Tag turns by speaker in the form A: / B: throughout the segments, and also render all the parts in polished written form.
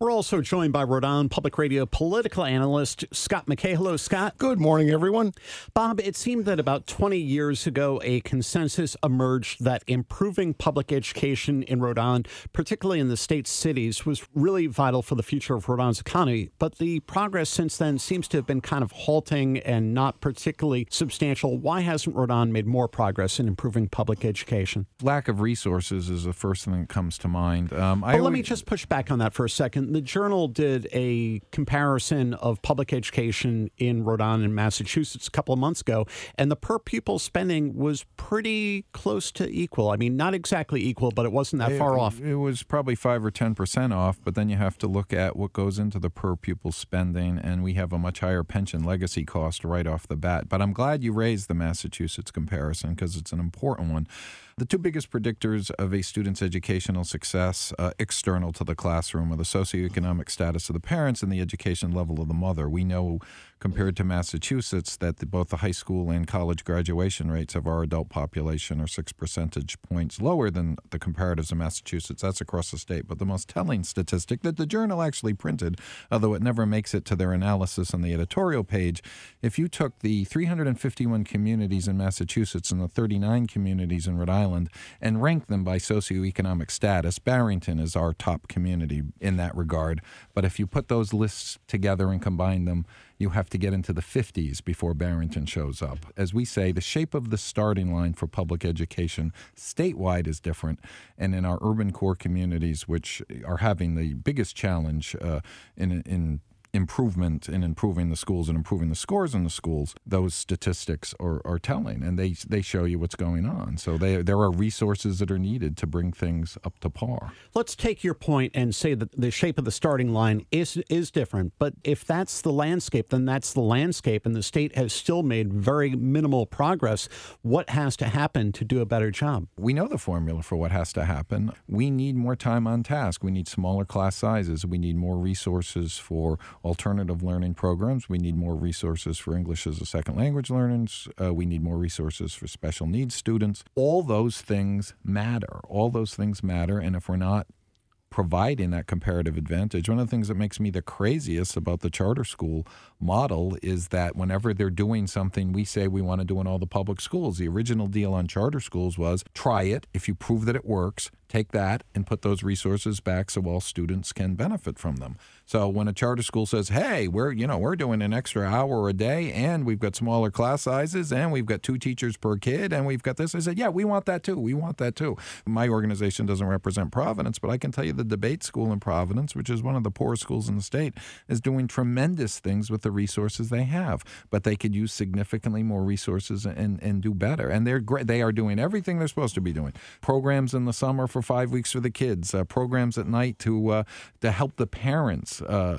A: We're also joined by Rhode Island Public Radio political analyst Scott McKay. Hello, Scott.
B: Good morning, everyone.
A: Bob, it seemed that about 20 years ago, a consensus emerged that improving public education in Rhode Island, particularly in the state's cities, was really vital for the future of Rhode Island's economy. But the progress since then seems to have been kind of halting and not particularly substantial. Why hasn't Rhode Island made more progress in improving public education?
C: Lack of resources is the first thing that comes to mind.
A: Let me just push back on that for a second. The Journal did a comparison of public education in Rhode Island and Massachusetts a couple of months ago, and the per pupil spending was pretty close to equal. I mean, not exactly equal, but it wasn't that far off.
C: It was probably 5 or 10% off, but then you have to look at what goes into the per pupil spending, and we have a much higher pension legacy cost right off the bat. But I'm glad you raised the Massachusetts comparison because it's an important one. The two biggest predictors of a student's educational success, external to the classroom, are the socioeconomic status of the parents and the education level of the mother. We know, compared to Massachusetts, that both the high school and college graduation rates of our adult population are 6 percentage points lower than the comparatives in Massachusetts. That's across the state. But the most telling statistic that the Journal actually printed, although it never makes it to their analysis on the editorial page, if you took the 351 communities in Massachusetts and the 39 communities in Rhode Island and ranked them by socioeconomic status, Barrington is our top community in that regard. But if you put those lists together and combine them, you have to get into the 50s before Barrington shows up. As we say, the shape of the starting line for public education statewide is different. And in our urban core communities, which are having the biggest challenge in improvement in improving the schools and improving the scores in the schools, those statistics are telling, and they show you what's going on. So there are resources that are needed to bring things up to par.
A: Let's take your point and say that the shape of the starting line is different. But if that's the landscape, then that's the landscape, and the state has still made very minimal progress. What has to happen to do a better job?
C: We know the formula for what has to happen. We need more time on task. We need smaller class sizes. We need more resources for alternative learning programs. We need more resources for English as a second language learners. We need more resources for special needs students. All those things matter. And if we're not providing that comparative advantage, one of the things that makes me the craziest about the charter school model is that whenever they're doing something we say we want to do in all the public schools, the original deal on charter schools was try it. If you prove that it works, take that and put those resources back so all students can benefit from them. So when a charter school says, hey, we're doing an extra hour a day and we've got smaller class sizes and we've got 2 teachers per kid and we've got this, I said, yeah, we want that too. My organization doesn't represent Providence, but I can tell you the debate school in Providence, which is one of the poorest schools in the state, is doing tremendous things with the resources they have. But they could use significantly more resources and do better. And they're great. They are doing everything they're supposed to be doing. Programs in the summer for 5 weeks for the kids, programs at night to help the parents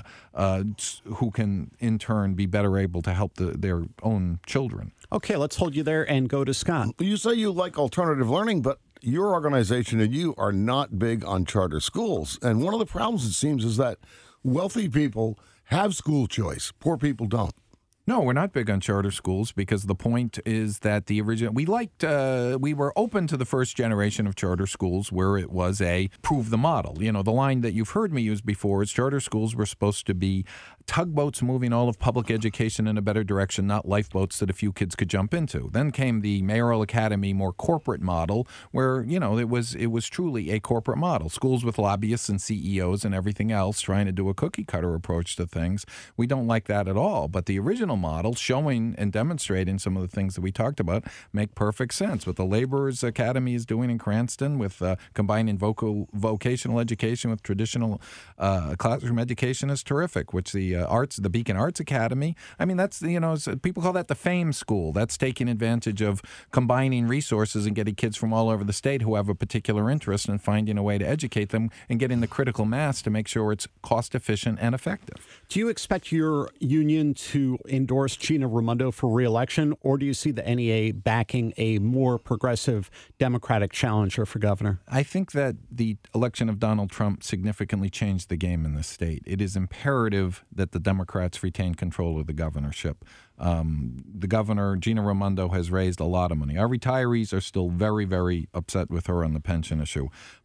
C: who can in turn be better able to help their own children.
A: Okay, let's hold you there and go to Scott.
B: You say you like alternative learning, but your organization and you are not big on charter schools. And one of the problems, it seems, is that wealthy people have school choice. Poor people don't.
C: No, we're not big on charter schools because the point is that we were open to the first generation of charter schools where it was a prove the model. You know, the line that you've heard me use before is charter schools were supposed to be tugboats moving all of public education in a better direction, not lifeboats that a few kids could jump into. Then came the mayoral academy, more corporate model where, it was truly a corporate model. Schools with lobbyists and CEOs and everything else trying to do a cookie cutter approach to things. We don't like that at all. But the original model showing and demonstrating some of the things that we talked about make perfect sense. What the Laborers Academy is doing in Cranston with combining vocational education with traditional classroom education is terrific, which the Beacon Arts Academy, I mean, that's, people call that the FAME school. That's taking advantage of combining resources and getting kids from all over the state who have a particular interest and finding a way to educate them and getting the critical mass to make sure it's cost efficient and effective.
A: Do you expect your union to endorse Gina Raimondo for re-election, or do you see the NEA backing a more progressive Democratic challenger for governor?
C: I think that the election of Donald Trump significantly changed the game in this state. It is imperative that the Democrats retain control of the governorship. The governor, Gina Raimondo, has raised a lot of money. Our retirees are still very, very upset with her on the pension issue.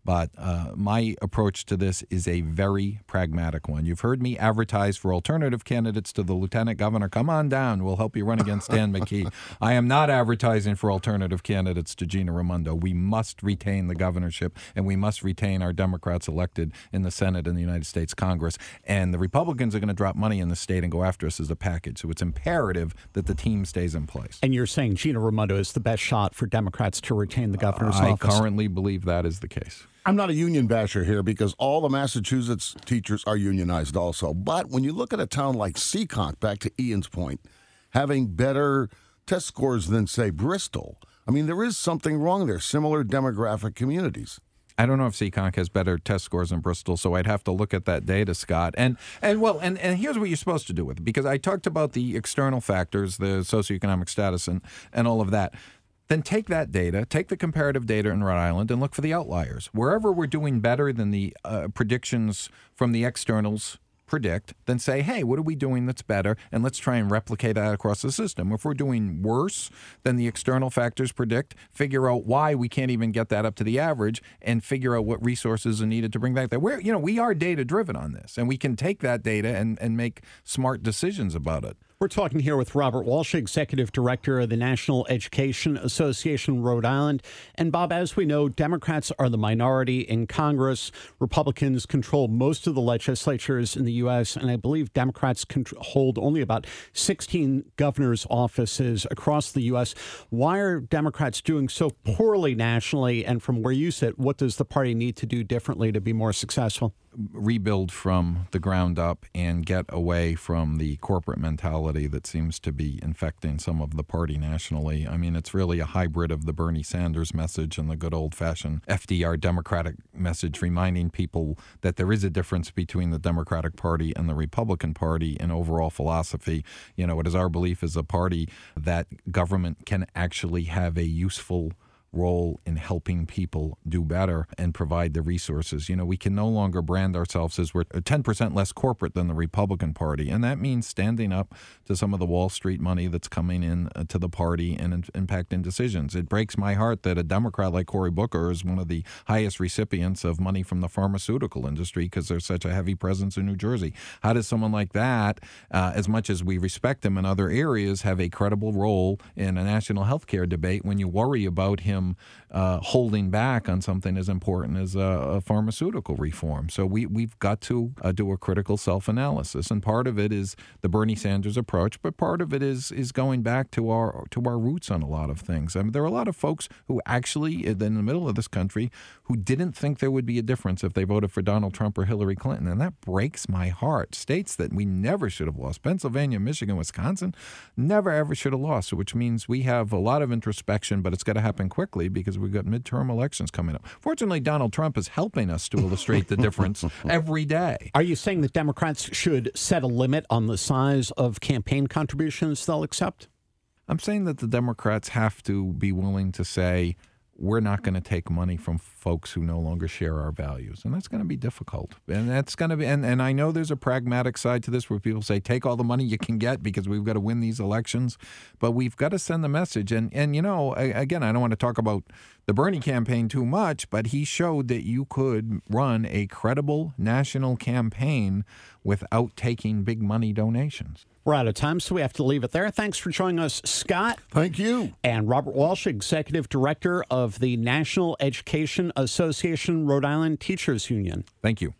C: But my approach to this is a very pragmatic one. You've heard me advertise for alternative candidates to the lieutenant governor. Come on down. We'll help you run against Dan McKee. I am not advertising for alternative candidates to Gina Raimondo. We must retain the governorship, and we must retain our Democrats elected in the Senate and the United States Congress. And the Republicans are going to drop money in the state and go after us as a package. So it's imperative that the team stays in place.
A: And you're saying Gina Raimondo is the best shot for Democrats to retain the governor's office?
C: I currently believe that is the case.
B: I'm not a union basher here because all the Massachusetts teachers are unionized also. But when you look at a town like Seekonk, back to Ian's point, having better test scores than, say, Bristol, I mean, there is something wrong there, similar demographic communities.
C: I don't know if Seekonk has better test scores than Bristol, so I'd have to look at that data, Scott. And here's what you're supposed to do with it, because I talked about the external factors, the socioeconomic status and all of that. Then take that data, take the comparative data in Rhode Island, and look for the outliers. Wherever we're doing better than the predictions from the externals predict, then say, hey, what are we doing that's better? And let's try and replicate that across the system. If we're doing worse than the external factors predict, figure out why we can't even get that up to the average and figure out what resources are needed to bring that there. We are data driven on this, and we can take that data and make smart decisions about it.
A: We're talking here with Robert Walsh, Executive Director of the National Education Association, Rhode Island. And Bob, as we know, Democrats are the minority in Congress. Republicans control most of the legislatures in the U.S., and I believe Democrats hold only about 16 governor's offices across the U.S. Why are Democrats doing so poorly nationally? And from where you sit, what does the party need to do differently to be more successful?
C: Rebuild from the ground up and get away from the corporate mentality that seems to be infecting some of the party nationally. I mean, it's really a hybrid of the Bernie Sanders message and the good old-fashioned FDR Democratic message, reminding people that there is a difference between the Democratic Party and the Republican Party in overall philosophy. You know, it is our belief as a party that government can actually have a useful role in helping people do better and provide the resources. You know, we can no longer brand ourselves as we're 10% less corporate than the Republican Party, and that means standing up to some of the Wall Street money that's coming in to the party and impacting decisions. It breaks my heart that a Democrat like Cory Booker is one of the highest recipients of money from the pharmaceutical industry because there's such a heavy presence in New Jersey. How does someone like that, as much as we respect him in other areas, have a credible role in a national health care debate when you worry about him holding back on something as important as a pharmaceutical reform? So we've got to do a critical self-analysis, and part of it is the Bernie Sanders approach, but part of it is going back to our roots on a lot of things. I mean, there are a lot of folks who actually, in the middle of this country, who didn't think there would be a difference if they voted for Donald Trump or Hillary Clinton, and that breaks my heart. States that we never should have lost, Pennsylvania, Michigan, Wisconsin, never ever should have lost, which means we have a lot of introspection, but it's got to happen quickly because we've got midterm elections coming up. Fortunately, Donald Trump is helping us to illustrate the difference every day.
A: Are you saying that Democrats should set a limit on the size of campaign contributions they'll accept?
C: I'm saying that the Democrats have to be willing to say, we're not going to take money from folks who no longer share our values. And that's going to be difficult. And that's going to be, and I know there's a pragmatic side to this where people say, take all the money you can get because we've got to win these elections. But we've got to send the message. And you know, again, I don't want to talk about the Bernie campaign too much, but he showed that you could run a credible national campaign without taking big money donations.
A: We're out of time, so we have to leave it there. Thanks for joining us, Scott.
B: Thank you.
A: And Robert Walsh, Executive Director of the National Education Association, Rhode Island Teachers Union.
C: Thank you.